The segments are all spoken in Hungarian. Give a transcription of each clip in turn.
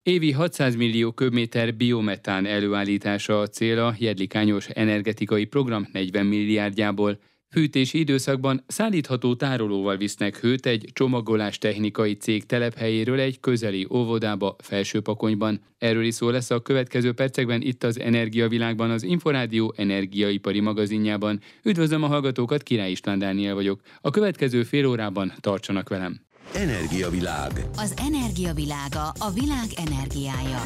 Évi 600 millió köbméter biometán előállítása a cél a Jedlikányos energetikai program 40 milliárdjából. Fűtési időszakban szállítható tárolóval visznek hőt egy csomagolás technikai cég telephelyéről egy közeli óvodába Felsőpakonyban. Erről is szó lesz a következő percekben itt az Energiavilágban, az Inforádió energiaipari magazinjában. Üdvözlöm a hallgatókat, Király István Dániel vagyok. A következő fél órában tartsanak velem. Energiavilág. Az energiavilága, a világ energiája.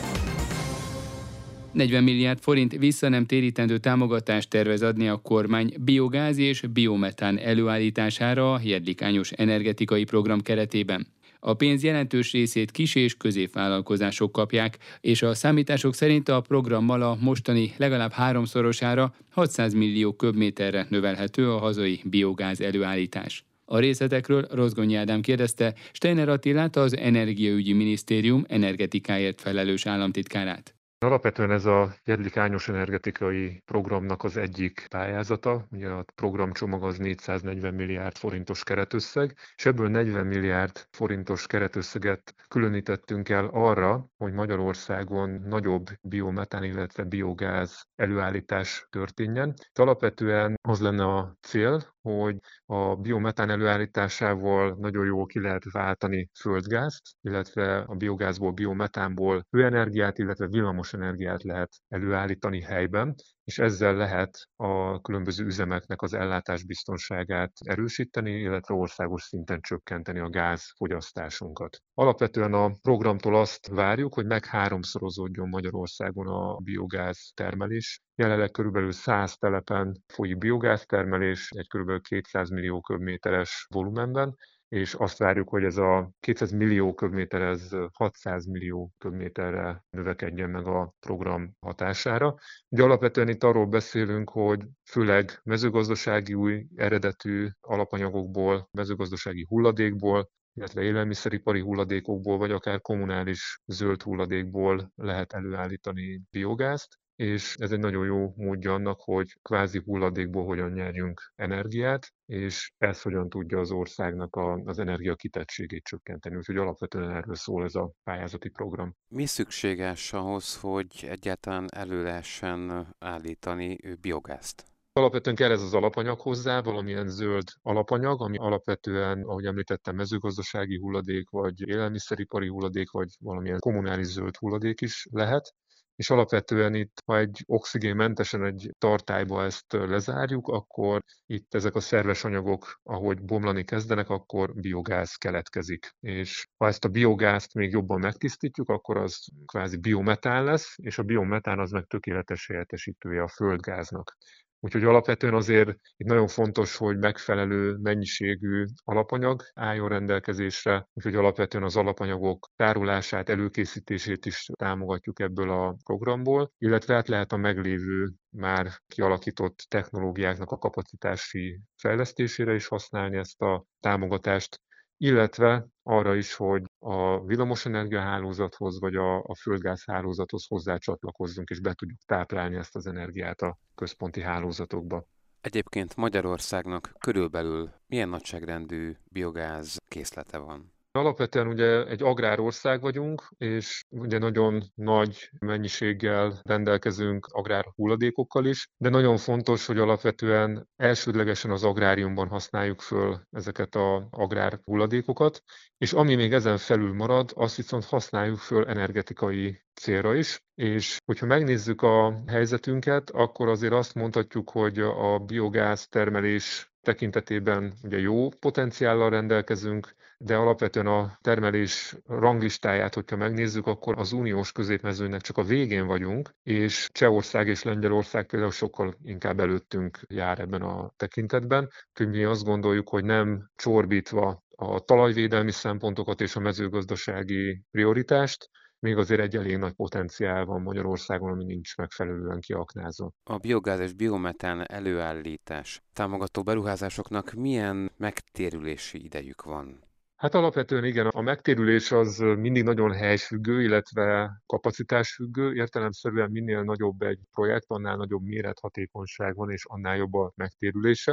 40 milliárd forint vissza nem térítendő támogatást tervez adni a kormány biogáz és biometán előállítására a Jedlikányos energetikai program keretében. A pénz jelentős részét kis- és középvállalkozások kapják, és a számítások szerint a programmal a mostani legalább háromszorosára, 600 millió köbméterre növelhető a hazai biogáz előállítás. A részletekről Rozgonyi Ádám kérdezte Steiner Attilát, az Energiaügyi Minisztérium energetikáért felelős államtitkárát. Alapvetően ez a Jedlikányos energetikai programnak az egyik pályázata. Ugye a programcsomag az 440 milliárd forintos keretösszeg, és ebből 40 milliárd forintos keretösszeget különítettünk el arra, hogy Magyarországon nagyobb biometán, illetve biogáz előállítás történjen. Alapvetően az lenne a cél, hogy a biometán előállításával nagyon jól ki lehet váltani földgázt, illetve a biogázból, biometánból hőenergiát, illetve villamos energiát lehet előállítani helyben, és ezzel lehet a különböző üzemeknek az ellátásbiztonságát erősíteni, illetve országos szinten csökkenteni a gázfogyasztásunkat. Alapvetően a programtól azt várjuk, hogy megháromszorozódjon Magyarországon a biogáz termelés. Jelenleg körülbelül 100 telepen folyik biogáztermelés, egy körülbelül 200 millió köbméteres volumenben, és azt várjuk, hogy ez a 200 millió köbméter, ez 600 millió köbméterre növekedjen meg a program hatására. Ugye alapvetően itt arról beszélünk, hogy főleg mezőgazdasági új eredetű alapanyagokból, mezőgazdasági hulladékból, illetve élelmiszeripari hulladékokból, vagy akár kommunális zöld hulladékból lehet előállítani biogázt, és ez egy nagyon jó módja annak, hogy kvázi hulladékból hogyan nyerjünk energiát, és ez hogyan tudja az országnak az energia kitettségét csökkenteni. Úgyhogy alapvetően erről szól ez a pályázati program. Mi szükséges ahhoz, hogy egyáltalán elő lehessen állítani biogázt? Alapvetően kell ez az alapanyag hozzá, valamilyen zöld alapanyag, ami alapvetően, ahogy említettem, mezőgazdasági hulladék, vagy élelmiszeripari hulladék, vagy valamilyen kommunális zöld hulladék is lehet. És alapvetően itt, ha egy oxigénmentesen egy tartályba ezt lezárjuk, akkor itt ezek a szerves anyagok, ahogy bomlani kezdenek, akkor biogáz keletkezik. És ha ezt a biogázt még jobban megtisztítjuk, akkor az kvázi biometán lesz, és a biometán az meg tökéletes helyettesítője a földgáznak. Úgyhogy alapvetően azért itt nagyon fontos, hogy megfelelő mennyiségű alapanyag álljon rendelkezésre, úgyhogy alapvetően az alapanyagok tárolását, előkészítését is támogatjuk ebből a programból, illetve hát lehet a meglévő már kialakított technológiáknak a kapacitási fejlesztésére is használni ezt a támogatást, illetve arra is, hogy a villamosenergia hálózathoz vagy a földgáz hálózathoz hozzácsatlakozzunk, és be tudjuk táplálni ezt az energiát a központi hálózatokba. Egyébként Magyarországnak körülbelül milyen nagyságrendű biogáz készlete van? Alapvetően ugye egy agrárország vagyunk, és ugye nagyon nagy mennyiséggel rendelkezünk agrárhulladékokkal is, de nagyon fontos, hogy alapvetően elsődlegesen az agráriumban használjuk föl ezeket az agrárhulladékokat, és ami még ezen felül marad, azt viszont használjuk föl energetikai célra is, és hogyha megnézzük a helyzetünket, akkor azért azt mondhatjuk, hogy a biogáz termelés tekintetében ugye jó potenciállal rendelkezünk, de alapvetően a termelés ranglistáját, hogyha megnézzük, akkor az uniós középmezőnynek csak a végén vagyunk, és Csehország és Lengyelország például sokkal inkább előttünk jár ebben a tekintetben. Úgyhogy mi azt gondoljuk, hogy nem csorbítva a talajvédelmi szempontokat és a mezőgazdasági prioritást, még azért egy elég nagy potenciál van Magyarországon, ami nincs megfelelően kiaknázva. A biogáz és biometán előállítás támogató beruházásoknak milyen megtérülési idejük van? Hát alapvetően igen, a megtérülés az mindig nagyon helyfüggő, illetve kapacitásfüggő. Értelemszerűen minél nagyobb egy projekt, annál nagyobb mérethatékonyság van, és annál jobb a megtérülése.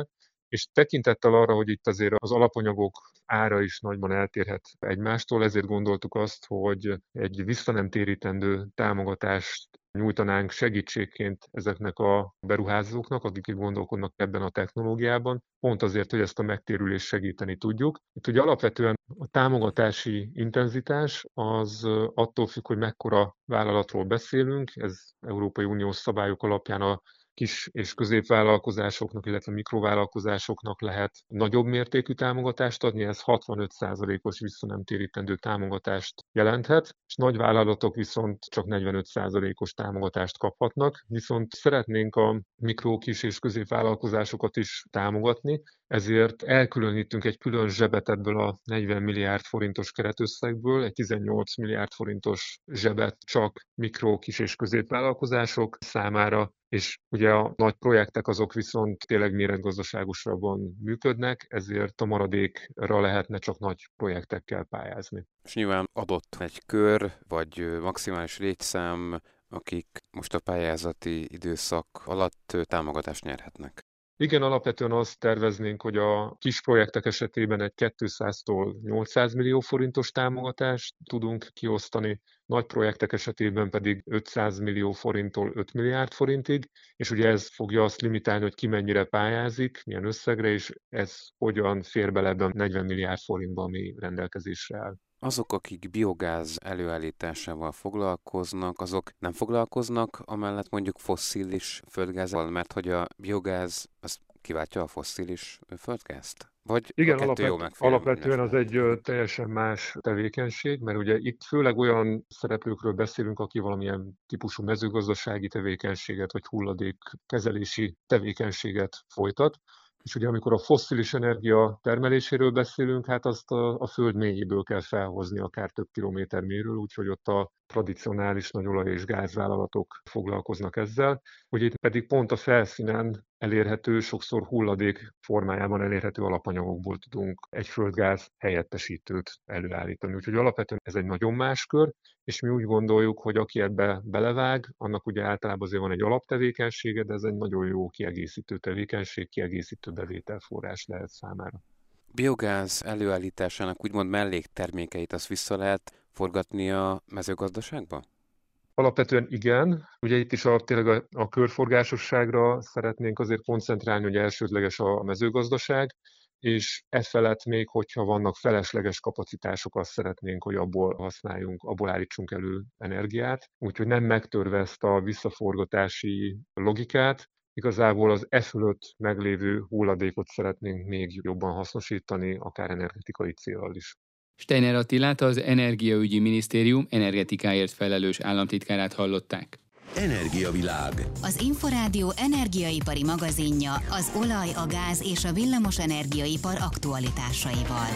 És tekintettel arra, hogy itt azért az alapanyagok ára is nagyban eltérhet egymástól, ezért gondoltuk azt, hogy egy visszanemtérítendő támogatást nyújtanánk segítségként ezeknek a beruházóknak, akik itt gondolkodnak ebben a technológiában, pont azért, hogy ezt a megtérülést segíteni tudjuk. Itt ugye alapvetően a támogatási intenzitás az attól függ, hogy mekkora vállalatról beszélünk, ez Európai Uniós szabályok alapján a kis és középvállalkozásoknak, illetve mikrovállalkozásoknak lehet nagyobb mértékű támogatást adni, ez 65%-os visszanemtérítendő támogatást jelenthet, és nagyvállalatok viszont csak 45%-os támogatást kaphatnak, viszont szeretnénk a mikro, kis és középvállalkozásokat is támogatni, ezért elkülönítünk egy külön zsebet ebből a 40 milliárd forintos keretösszegből, egy 18 milliárd forintos zsebet csak mikro, kis és középvállalkozások számára, és ugye a nagy projektek azok viszont tényleg méretgazdaságosabban működnek, ezért a maradékra lehetne csak nagy projektekkel pályázni. És nyilván adott egy kör, vagy maximális létszám, akik most a pályázati időszak alatt támogatást nyerhetnek. Igen, alapvetően azt terveznénk, hogy a kis projektek esetében egy 200-tól 800 millió forintos támogatást tudunk kiosztani, nagy projektek esetében pedig 500 millió forinttól 5 milliárd forintig, és ugye ez fogja azt limitálni, hogy ki mennyire pályázik, milyen összegre, és ez hogyan fér bele ebben a 40 milliárd forintba, ami rendelkezésre áll. Azok, akik biogáz előállításával foglalkoznak, azok nem foglalkoznak amellett mondjuk fosszilis földgázzal, mert hogy a biogáz az kiváltja a fosszilis földgázt? Vagy Igen, a kettő jó alapvetően az egy megfelelő? teljesen más tevékenység, mert ugye itt főleg olyan szereplőkről beszélünk, aki valamilyen típusú mezőgazdasági tevékenységet vagy hulladékkezelési tevékenységet folytat. És ugye amikor a fosszilis energia termeléséről beszélünk, hát azt a föld mélyéből kell felhozni, akár több kilométer mélyről, úgyhogy ott a tradicionális nagy olaj- és gázvállalatok foglalkoznak ezzel. Ugye itt pedig pont a felszínen elérhető, sokszor hulladék formájában elérhető alapanyagokból tudunk egy földgáz helyettesítőt előállítani. Úgyhogy alapvetően ez egy nagyon más kör, és mi úgy gondoljuk, hogy aki ebbe belevág, annak ugye általában azért van egy alaptevékenysége, de ez egy nagyon jó kiegészítő tevékenység, kiegészítő bevételforrás lehet számára. Biogáz előállításának úgymond melléktermékeit azt vissza lehet forgatni a mezőgazdaságba? Alapvetően igen. Ugye itt is tényleg a körforgásosságra szeretnénk azért koncentrálni, hogy elsődleges a mezőgazdaság, és efelett még, hogyha vannak felesleges kapacitások, azt szeretnénk, hogy abból használjunk, abból állítsunk elő energiát. Úgyhogy nem megtörve ezt a visszaforgatási logikát, igazából az fölött meglévő hulladékot szeretnénk még jobban hasznosítani, akár energetikai céllal is. Steiner Attilát, az Energiaügyi Minisztérium energetikáért felelős államtitkárát hallották. Energiavilág. Az Inforádió energiaipari magazinja az olaj, a gáz és a villamos energiaipar aktualitásaival.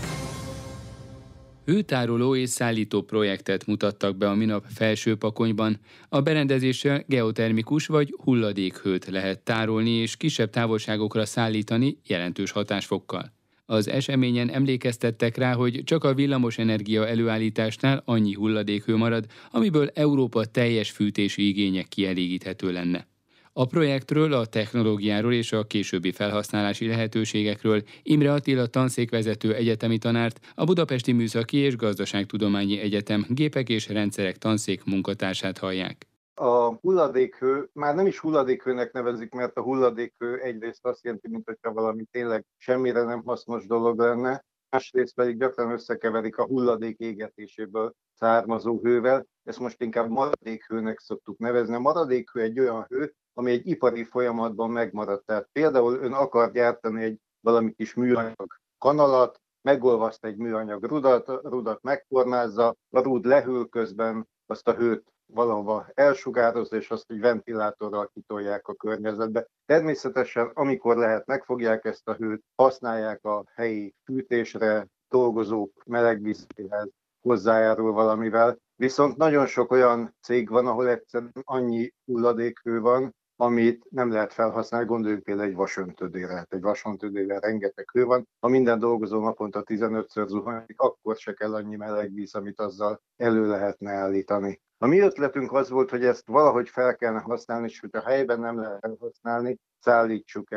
Hőtároló és szállító projektet mutattak be a minap Felsőpakonyban. A berendezéssel geotermikus vagy hulladékhőt lehet tárolni és kisebb távolságokra szállítani jelentős hatásfokkal. Az eseményen emlékeztettek rá, hogy csak a villamosenergia előállításnál annyi hulladékhő marad, amiből Európa teljes fűtési igénye kielégíthető lenne. A projektről, a technológiáról és a későbbi felhasználási lehetőségekről Imre Attila tanszékvezető egyetemi tanárt, a Budapesti Műszaki és Gazdaságtudományi Egyetem gépek és rendszerek tanszék munkatársát hallják. A hulladékhő, már nem is hulladékhőnek nevezik, mert a hulladékhő egyrészt azt jelenti, mintha valami tényleg semmire nem hasznos dolog lenne, másrészt pedig gyakran összekeverik a hulladék égetéséből származó hővel. Ezt most inkább maradékhőnek szoktuk nevezni. A maradékhő egy olyan hő, ami egy ipari folyamatban megmaradt. Tehát például ön akar gyártani egy valami kis műanyag kanalat, megolvaszt egy műanyag rudat megformázza, a rúd lehűl közben, azt a hőt valahova elsugározza, és azt egy ventilátorral kitolják a környezetbe. Természetesen, amikor lehet, megfogják ezt a hőt, használják a helyi fűtésre, dolgozók melegvízéhez hozzájárul valamivel. Viszont nagyon sok olyan cég van, ahol egyszerűen annyi hulladékhő van, amit nem lehet felhasználni, gondoljunk például egy vasöntődére. Hát egy vasöntődére rengeteg hő van. Ha minden dolgozó naponta 15-ször zuhanyozik, akkor se kell annyi melegvíz, amit azzal elő lehetne állítani. A mi ötletünk az volt, hogy ezt valahogy fel kellene használni, és hogyha helyben nem lehet felhasználni, szállítsuk el.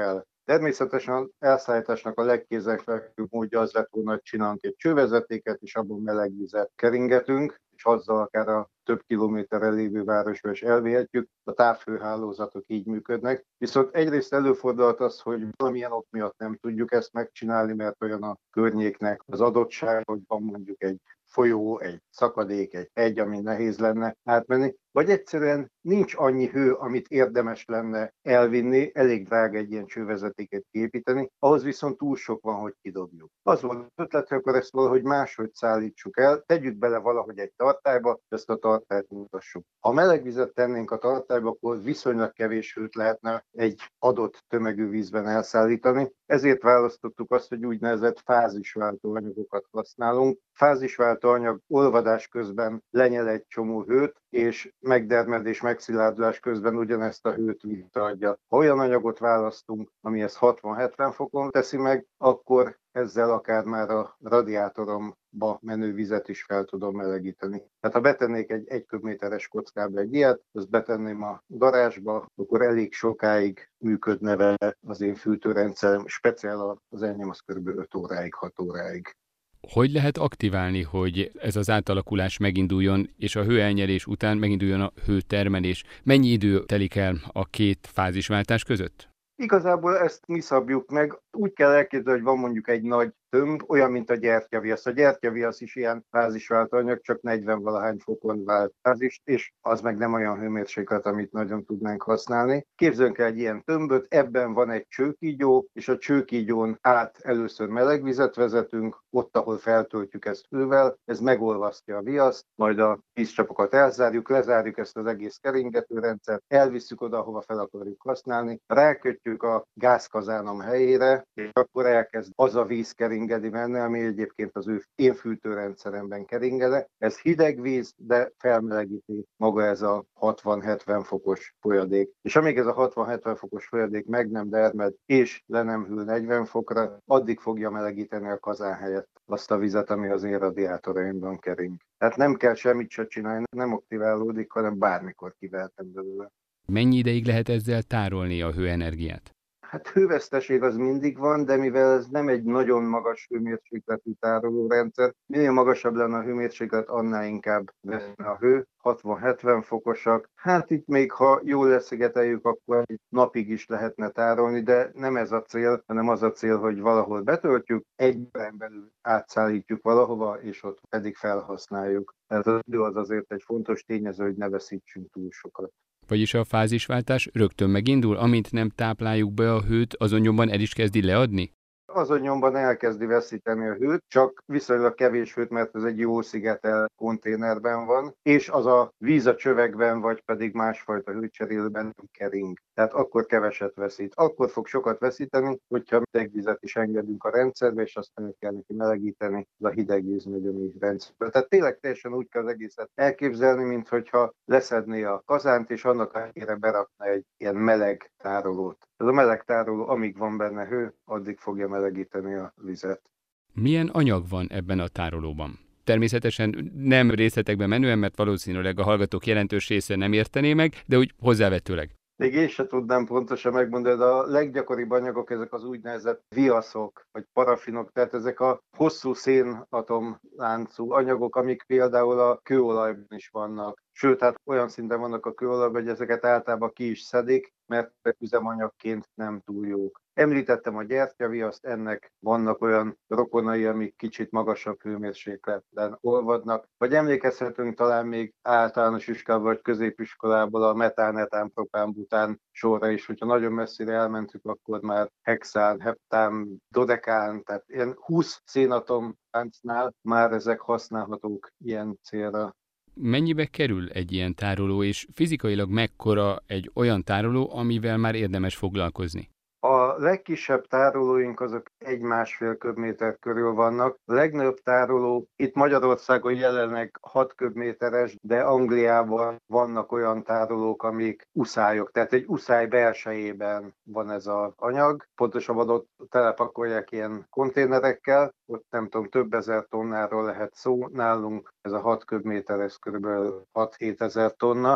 Természetesen az elszállításnak a legkézenfekvőbb módja az lett volna, hogy csinálunk egy csővezetéket, és abban meleg vizet keringetünk, és azzal akár a több kilométerre lévő városba is elvihetjük. A távhőhálózatok így működnek. Viszont egyrészt előfordulhat az, hogy valamilyen ok miatt nem tudjuk ezt megcsinálni, mert olyan a környéknek az adottság, hogy van mondjuk egy folyó, egy szakadék, egy hegy, ami nehéz lenne átmenni, vagy egyszerűen nincs annyi hő, amit érdemes lenne elvinni, elég drága egy ilyen csővezetéket kiépíteni, ahhoz viszont túl sok van, hogy kidobjuk. Az volt az ötlet, hogy akkor ezt valahogy máshogy szállítsuk el, tegyük bele valahogy egy tartályba, ezt a tartályt mutassuk. Ha meleg vizet tennénk a tartályba, akkor viszonylag kevés hőt lehetne egy adott tömegű vízben elszállítani. Ezért választottuk azt, hogy úgynevezett fázisváltó anyagokat használunk. Fázisváltó anyag olvadás közben lenyel egy csomó hőt, és megdermedés, megszilárdulás közben ugyanezt a hőt visszaadja. Ha olyan anyagot választunk, ami ezt 60-70 fokon teszi meg, akkor ezzel akár már a radiátoromba menő vizet is fel tudom melegíteni. Tehát ha betennék egy 1 köbméteres kockába egy ilyet, azt betenném a garázsba, akkor elég sokáig működne vele az én fűtőrendszerem, speciál az enyém az kb. 5 óráig, 6 óráig. Hogy lehet aktiválni, hogy ez az átalakulás meginduljon, és a hőelnyelés után meginduljon a hőtermelés? Mennyi idő telik el a két fázisváltás között? Igazából ezt mi szabjuk meg. Úgy kell elképzelni, hogy van mondjuk egy nagy tömb, olyan, mint a gyertyaviasz. A gyertyaviasz is ilyen fázisváltó anyag, csak 40-valahány fokon vált fázist, és az meg nem olyan hőmérséklet, amit nagyon tudnánk használni. Képzeljünk el egy ilyen tömböt, ebben van egy csőkígyó, és a csőkígyón át először meleg vizet vezetünk, ott, ahol feltöltjük ezt hővel, ez megolvasztja a viaszt, majd a vízcsapokat elzárjuk, lezárjuk ezt az egész keringetőrendszert, elvisszük oda, ahova fel akarjuk használni, rákötjük a gázkazánom helyére, és akkor elkezd az a víz keringeni benne, ami egyébként az én fűtőrendszeremben keringene. Ez hideg víz, de felmelegíti maga ez a 60-70 fokos folyadék. És amíg ez a 60-70 fokos folyadék meg nem dermed, és le nem hűl 40 fokra, addig fogja melegíteni a kazán helyett azt a vizet, ami az én radiátoraimban kering. Tehát nem kell semmit se csinálni, nem aktiválódik, hanem bármikor kivehetem belőle. Mennyi ideig lehet ezzel tárolni a hőenergiát? Hát hőveszteség az mindig van, de mivel ez nem egy nagyon magas hőmérsékletű tárolórendszer, minél magasabb lenne a hőmérséklet, annál inkább veszne a hő, 60-70 fokosak. Hát itt még ha jól leszigeteljük, akkor egy napig is lehetne tárolni, de nem ez a cél, hanem az a cél, hogy valahol betöltjük, egy órán belül átszállítjuk valahova, és ott pedig felhasználjuk. Tehát az idő az azért egy fontos tényező, hogy ne veszítsünk túl sokat. Vagyis a fázisváltás rögtön megindul, amint nem tápláljuk be a hőt, azon nyomban el is kezdi leadni? Azon nyomban elkezdi veszíteni a hőt, csak viszonylag kevés hőt, mert ez egy jó szigetelt konténerben van, és az a víz a csövekben, vagy pedig másfajta hőcserélőben nem kering. Tehát akkor keveset veszít. Akkor fog sokat veszíteni, hogyha hideg vizet is engedünk a rendszerbe, és aztán el kell neki melegíteni, az a hideg víz megy a mi rendszerbe. Tehát tényleg teljesen úgy kell az egészet elképzelni, mintha leszedné a kazánt, és annak a helyére berakna egy ilyen meleg tárolót. Ez a meleg tároló, amíg van benne hő, addig fogja melegíteni a vizet. Milyen anyag van ebben a tárolóban? Természetesen nem részletekben menően, mert valószínűleg a hallgatók jelentős része nem értené meg, de úgy hozzávetőleg. Még én sem tudnám pontosan megmondani, de a leggyakoribb anyagok ezek az úgynevezett viaszok, vagy parafinok, tehát ezek a hosszú szénatomláncú anyagok, amik például a kőolajban is vannak. Sőt, hát olyan szinten vannak a kőolajban, hogy ezeket általában ki is szedik, mert üzemanyagként nem túl jók. Említettem a gyertyaviaszt, ennek vannak olyan rokonai, amik kicsit magasabb hőmérsékleten olvadnak. Vagy emlékezhetünk talán még általános iskolában vagy középiskolából a metán, etán, propán, bután sorra is, hogyha nagyon messzire elmentük, akkor már hexán, heptán, dodekán, tehát ilyen 20 szénatomláncnál már ezek használhatók ilyen célra. Mennyibe kerül egy ilyen tároló, és fizikailag mekkora egy olyan tároló, amivel már érdemes foglalkozni? A legkisebb tárolóink azok 1-1,5 köbméter körül vannak. A legnagyobb tároló itt Magyarországon jelenleg 6 köbméteres, de Angliában vannak olyan tárolók, amik uszályok. Tehát egy uszály belsejében van ez az anyag. Pontosabban ott telepakolják ilyen konténerekkel, ott nem tudom, több ezer tonnáról lehet szó. Nálunk ez a 6 köbméteres kb. 6-7 ezer tonna.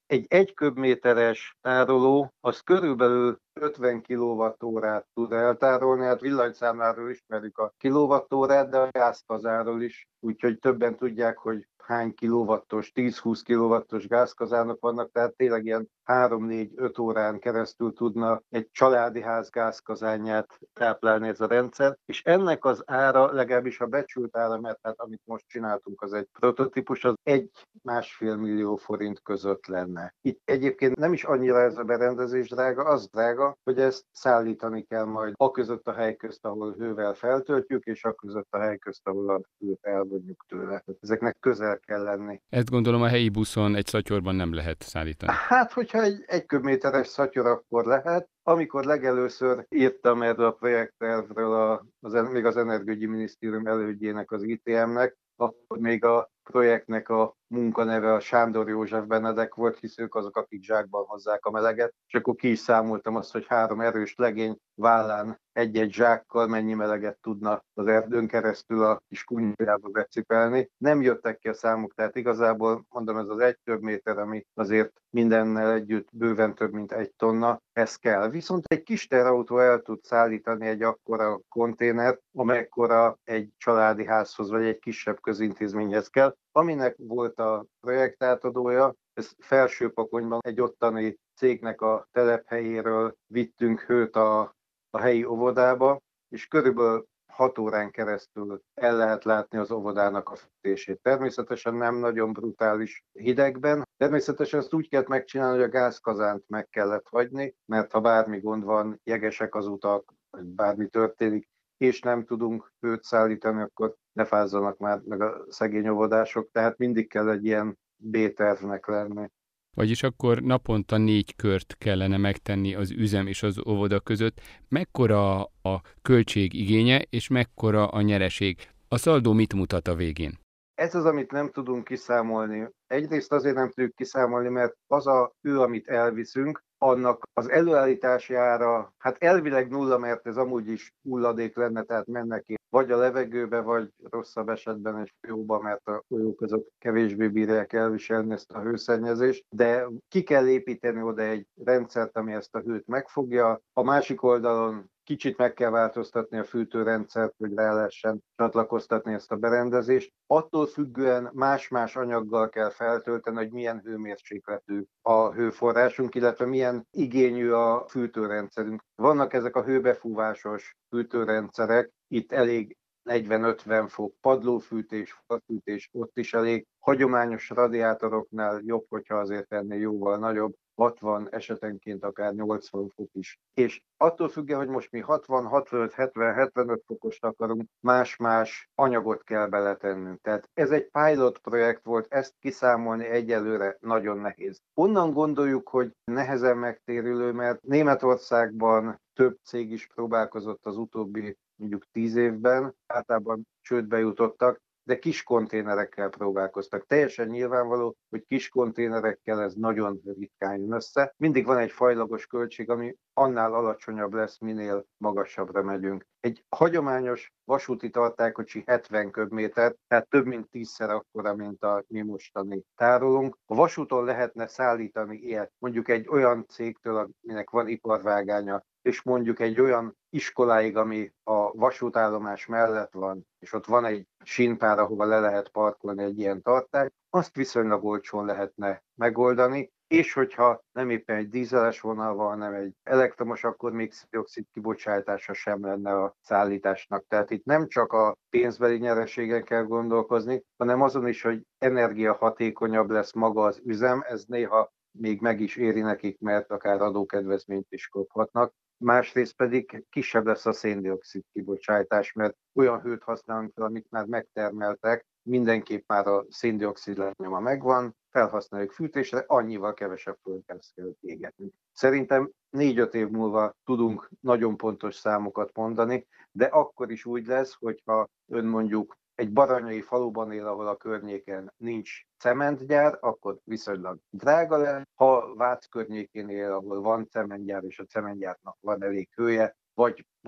Egy 1 köbméteres tároló az körülbelül 50 kWh tud eltárolni, hát villanyszámláról ismerjük a kilowattórát, de a gázkazáról is, úgyhogy többen tudják, hogy hány kilowattos, 10-20 kilowattos gázkazánok vannak, tehát tényleg ilyen 3-4-5 órán keresztül tudna egy családi ház gázkazánját táplálni ez a rendszer, és ennek az ára, legalábbis a becsült ára, mert hát amit most csináltunk, az egy prototípus, az 1-1,5 millió forint között lenne. Itt egyébként nem is annyira ez a berendezés drága, az drága, hogy ezt szállítani kell majd aközött a hely közt, ahol hővel feltöltjük, és aközött a hely közt, ahol a hőt elvonjuk tőle. Ezeknek közel kell lenni. Ezt gondolom a helyi buszon egy szatyorban nem lehet szállítani. Hát, hogyha egy 1 köbméteres szatyor, akkor lehet. Amikor legelőször írtam erről a projekttervről még az Energiaügyi Minisztérium elődjének, az ITM-nek, akkor még a projektnek a munkaneve a Sándor József Benedek volt, hisz ők azok, akik zsákban hozzák a meleget, és akkor ki is számoltam azt, hogy 3 erős legény vállán egy-egy zsákkal mennyi meleget tudna az erdőn keresztül a kis kunyhójába becipelni. Nem jöttek ki a számok, tehát igazából mondom, ez az 1 köbméter, ami azért mindennel együtt bőven több mint 1 tonna, ez kell. Viszont egy kis teherautó el tud szállítani egy akkora konténert, amekkora egy családi házhoz vagy egy kisebb közintézményhez kell, aminek volt a projektátadója. Ez Felsőpakonyban egy ottani cégnek a telephelyéről vittünk hőt a helyi óvodába, és körülbelül 6 órán keresztül el lehet látni az óvodának a fűtését. Természetesen nem nagyon brutális hidegben. Természetesen ezt úgy kellett megcsinálni, hogy a gázkazánt meg kellett hagyni, mert ha bármi gond van, jegesek az utak, vagy bármi történik, és nem tudunk hőt szállítani, akkor ne fázzanak már meg a szegény óvodások, tehát mindig kell egy ilyen B-tervnek lenni. Vagyis akkor naponta 4 kört kellene megtenni az üzem és az óvoda között. Mekkora a költség igénye, és mekkora a nyereség? A szaldó mit mutat a végén? Ez az, amit nem tudunk kiszámolni. Egyrészt azért nem tudjuk kiszámolni, mert az a hő, amit elviszünk, annak az előállítási ára, hát elvileg nulla, mert ez amúgy is hulladék lenne, tehát mennek ki vagy a levegőbe, vagy rosszabb esetben egy folyóba, mert a folyók azok kevésbé bírják elviselni ezt a hőszennyezést, de ki kell építeni oda egy rendszert, ami ezt a hőt megfogja. A másik oldalon kicsit meg kell változtatni a fűtőrendszert, hogy rá lehessen csatlakoztatni ezt a berendezést. Attól függően más-más anyaggal kell feltölteni, hogy milyen hőmérsékletű a hőforrásunk, illetve milyen igényű a fűtőrendszerünk. Vannak ezek a hőbefúvásos fűtőrendszerek, itt elég 40-50 fok padlófűtés, falfűtés, ott is elég. Hagyományos radiátoroknál jobb, hogyha azért ennél jóval nagyobb, 60, esetenként akár 80 fok is. És attól függően, hogy most mi 60, 65, 70, 75 fokost akarunk, más-más anyagot kell beletennünk. Tehát ez egy pilot projekt volt, ezt kiszámolni egyelőre nagyon nehéz. Onnan gondoljuk, hogy nehezen megtérülő, mert Németországban több cég is próbálkozott az utóbbi mondjuk 10 évben, általában csődbe jutottak, de kis konténerekkel próbálkoztak. Teljesen nyilvánvaló, hogy kis konténerekkel ez nagyon ritkán jön össze. Mindig van egy fajlagos költség, ami annál alacsonyabb lesz, minél magasabbra megyünk. Egy hagyományos vasúti tartálykocsi 70 köbméter, tehát több mint 10-szer akkora, mint a mi mostani tárolunk. A vasúton lehetne szállítani ilyet, mondjuk egy olyan cégtől, aminek van iparvágánya, és mondjuk egy olyan iskoláig, ami a vasútállomás mellett van, és ott van egy sínpár, ahova le lehet parkolni egy ilyen tartályt, azt viszonylag olcsón lehetne megoldani, és hogyha nem éppen egy dízeles vonal van, hanem egy elektromos, akkor még széndioxid kibocsátása sem lenne a szállításnak. Tehát itt nem csak a pénzbeli nyereségen kell gondolkozni, hanem azon is, hogy energiahatékonyabb lesz maga az üzem, ez néha még meg is éri nekik, mert akár adókedvezményt is kaphatnak. Másrészt pedig kisebb lesz a széndioxid kibocsátás, mert olyan hőt használunk fel, amit már megtermeltek, mindenképp már a széndioxid lábnyoma megvan, felhasználjuk fűtésre, annyival kevesebb földgázt kell égetni. Szerintem 4-5 év múlva tudunk nagyon pontos számokat mondani, de akkor is úgy lesz, hogyha ön mondjuk egy baranyai faluban él, ahol a környéken nincs cementgyár, akkor viszonylag drága lesz. Ha Vác környékén él, ahol van cementgyár, és a cementgyárnak van elég hője, vagy mondjuk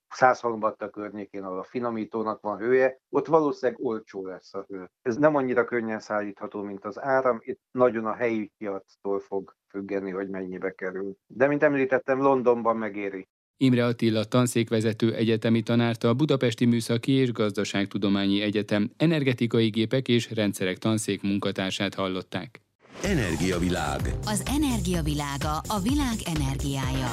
Százhalombatta környékén, ahol a finomítónak van hője, ott valószínűleg olcsó lesz a hő. Ez nem annyira könnyen szállítható, mint az áram, itt nagyon a helyi piactól fog függeni, hogy mennyibe kerül. De mint említettem, Londonban megéri. Imre Attila tanszékvezető egyetemi tanárta a Budapesti Műszaki és Gazdaságtudományi Egyetem energetikai gépek és rendszerek tanszék munkatársát hallották. Energiavilág. Az energiavilága, a világ energiája.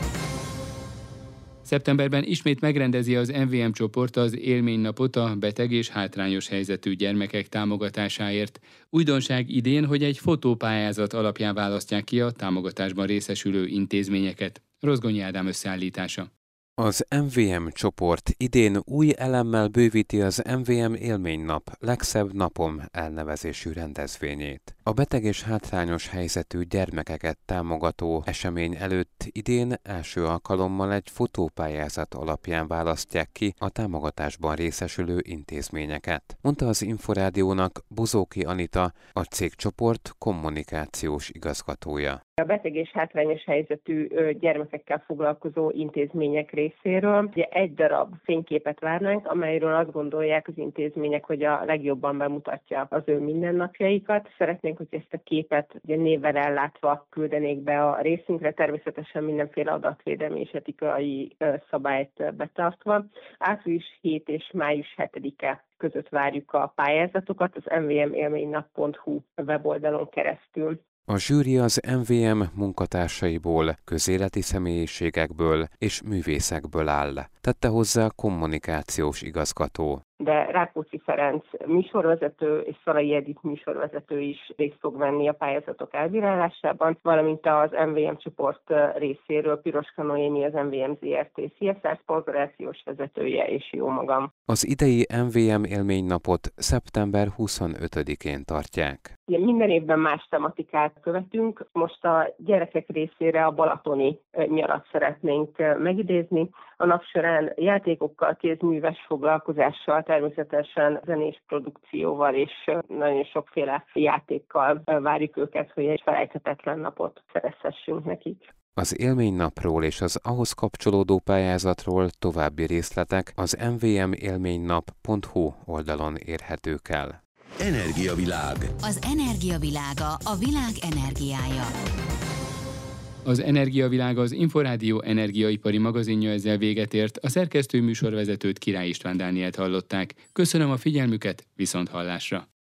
Szeptemberben ismét megrendezi az MVM csoport az élménynapot a beteg és hátrányos helyzetű gyermekek támogatásáért. Újdonság idén, hogy egy fotópályázat alapján választják ki a támogatásban részesülő intézményeket. Rozgonyi Ádám összeállítása. Az MVM csoport idén új elemmel bővíti az MVM élménynap legszebb napom elnevezésű rendezvényét. A beteg és hátrányos helyzetű gyermekeket támogató esemény előtt idén első alkalommal egy fotópályázat alapján választják ki a támogatásban részesülő intézményeket, mondta az Inforádiónak Bozóki Anita, a cégcsoport kommunikációs igazgatója. A beteg és hátrányos helyzetű gyermekekkel foglalkozó intézmények részéről ugye egy darab fényképet várnánk, amelyről azt gondolják az intézmények, hogy a legjobban bemutatja az ő mindennapjaikat. Szeretnénk, hogy ezt a képet ugye névvel ellátva küldenék be a részünkre, természetesen mindenféle adatvédelmi és etikai szabályt betartva. Április 7 és május 7-e között várjuk a pályázatokat az mvmélménynap.hu weboldalon keresztül. A zsűri az MVM munkatársaiból, közéleti személyiségekből és művészekből áll, tette hozzá a kommunikációs igazgató. De Rákóczi Ferenc műsorvezető és Szalai Edith műsorvezető is részt fog venni a pályázatok elbírálásában, valamint az MVM csoport részéről Piroska Noémi, az MVM ZRT CSR szponzorációs vezetője és jó magam. Az idei MVM élménynapot szeptember 25-én tartják. Minden évben más tematikát követünk. Most a gyerekek részére a balatoni nyarat szeretnénk megidézni. A nap során játékokkal, kézműves foglalkozással, természetesen zenés produkcióval és nagyon sokféle játékkal várjuk őket, hogy egy felejthetetlen napot szerezhessünk nekik. Az élménynapról és az ahhoz kapcsolódó pályázatról további részletek az mvmélménynap.hu oldalon érhetők el. Energiavilág. Az energiavilága, a világ energiája. Az Energiavilág az Inforádió energiaipari magazinja ezzel véget ért. A szerkesztő műsorvezetőt, Király István Dánielt hallották. Köszönöm a figyelmüket, viszonthallásra!